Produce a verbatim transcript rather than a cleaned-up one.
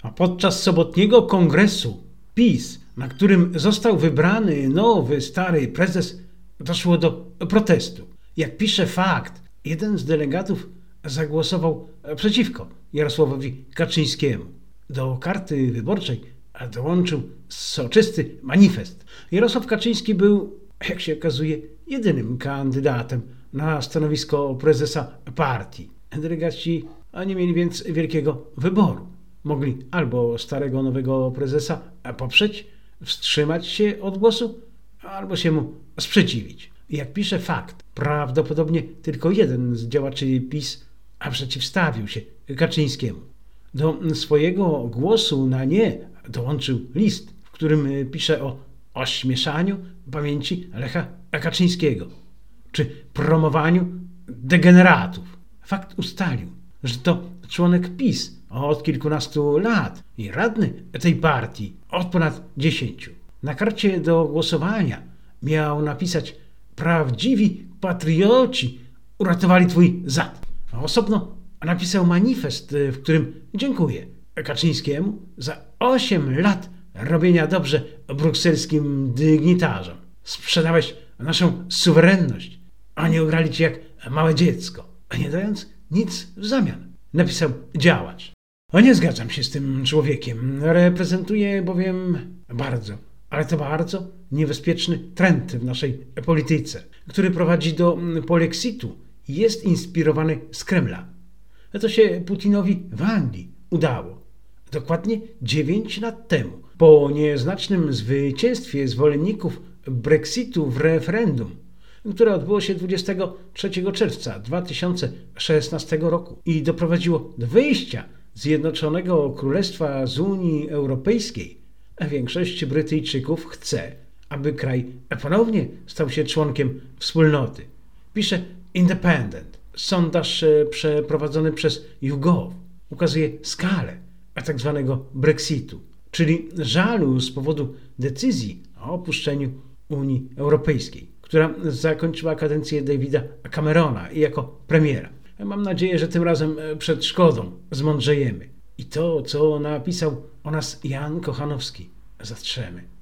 A podczas sobotniego kongresu PiS, na którym został wybrany nowy, stary prezes, doszło do protestu. Jak pisze Fakt, jeden z delegatów zagłosował przeciwko Jarosławowi Kaczyńskiemu. Do karty wyborczej dołączył soczysty manifest. Jarosław Kaczyński był, jak się okazuje, jedynym kandydatem na stanowisko prezesa partii. Delegaci nie mieli więc wielkiego wyboru. Mogli albo starego, nowego prezesa poprzeć, wstrzymać się od głosu, albo się mu sprzeciwić. Jak pisze Fakt, prawdopodobnie tylko jeden z działaczy PiS przeciwstawił się Kaczyńskiemu. Do swojego głosu na nie dołączył list, w którym pisze o ośmieszaniu pamięci Lecha Kaczyńskiego czy promowaniu degeneratów. Fakt ustalił, że to członek PiS od kilkunastu lat i radny tej partii od ponad dziesięciu. Na karcie do głosowania miał napisać: prawdziwi patrioci uratowali twój zad. A osobno napisał manifest, w którym dziękuję Kaczyńskiemu za osiem lat robienia dobrze brukselskim dygnitarzom. Sprzedałeś naszą suwerenność, a nie ograli cię jak małe dziecko, nie dając nic w zamian, napisał działacz. O, nie zgadzam się z tym człowiekiem. Reprezentuje bowiem bardzo, ale to bardzo niebezpieczny trend w naszej polityce, który prowadzi do polexitu i jest inspirowany z Kremla. To się Putinowi w Anglii udało. Dokładnie dziewięć lat temu, po nieznacznym zwycięstwie zwolenników Brexitu w referendum, które odbyło się dwudziestego trzeciego czerwca dwa tysiące szesnastego roku i doprowadziło do wyjścia Zjednoczonego Królestwa z Unii Europejskiej, większość Brytyjczyków chce, aby kraj ponownie stał się członkiem wspólnoty. Pisze Independent. Sondaż przeprowadzony przez YouGov ukazuje skalę tak zwanego Brexitu, czyli żalu z powodu decyzji o opuszczeniu Unii Europejskiej, która zakończyła kadencję Davida Camerona i jako premiera. Mam nadzieję, że tym razem przed szkodą zmądrzejemy i to, co napisał o nas Jan Kochanowski, zatrzemy.